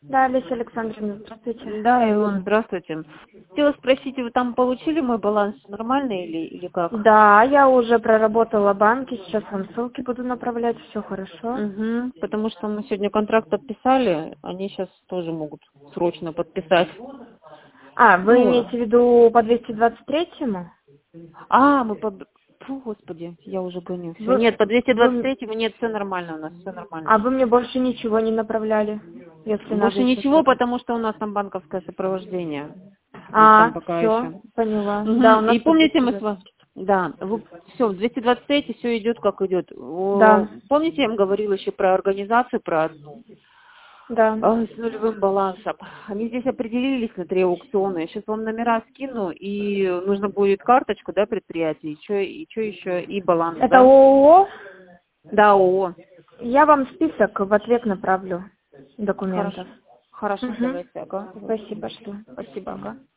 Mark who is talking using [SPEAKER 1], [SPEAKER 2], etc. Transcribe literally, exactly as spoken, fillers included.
[SPEAKER 1] Да, Олеся Александровна, здравствуйте.
[SPEAKER 2] Да, Илон, здравствуйте. Хотела спросить, вы там получили мой баланс нормальный или, или как?
[SPEAKER 1] Да, я уже проработала банки, сейчас вам ссылки буду направлять, все хорошо.
[SPEAKER 2] Угу, потому что мы сегодня контракт подписали, они сейчас тоже могут срочно подписать.
[SPEAKER 1] А, вы
[SPEAKER 2] Ну,
[SPEAKER 1] имеете в виду по двести двадцать третьему?
[SPEAKER 2] а, мы по... Фу, господи, я уже гоню. Все.
[SPEAKER 1] Вы,
[SPEAKER 2] Нет, по двести двадцать
[SPEAKER 1] вы,
[SPEAKER 2] третьему нет, все нормально у нас, все нормально.
[SPEAKER 1] а вы мне больше ничего не направляли, если надо
[SPEAKER 2] Больше
[SPEAKER 1] еще
[SPEAKER 2] ничего,
[SPEAKER 1] что-то.
[SPEAKER 2] потому что у нас там банковское сопровождение. То есть там
[SPEAKER 1] А,
[SPEAKER 2] пока
[SPEAKER 1] все,
[SPEAKER 2] еще.
[SPEAKER 1] поняла. Да, у
[SPEAKER 2] Угу.
[SPEAKER 1] нас
[SPEAKER 2] И
[SPEAKER 1] по
[SPEAKER 2] помните,
[SPEAKER 1] двести
[SPEAKER 2] мы с
[SPEAKER 1] двадцать.
[SPEAKER 2] вами... Да, все, в двести двадцать три все идет как идет. О,
[SPEAKER 1] Да,
[SPEAKER 2] помните, я вам говорила еще про организацию, про одну,
[SPEAKER 1] да.
[SPEAKER 2] а, с нулевым балансом. Они здесь определились на три аукциона. Я сейчас вам номера скину, и нужно будет карточку, да, предприятия, и что и чё еще, и баланс,
[SPEAKER 1] Это
[SPEAKER 2] да?
[SPEAKER 1] ООО?
[SPEAKER 2] Да, ООО.
[SPEAKER 1] Я вам список в ответ направлю
[SPEAKER 2] Хорошо.
[SPEAKER 1] документов.
[SPEAKER 2] Хорошо,
[SPEAKER 1] Угу.
[SPEAKER 2] давайте, ага.
[SPEAKER 1] Спасибо, что.
[SPEAKER 2] Спасибо, ага.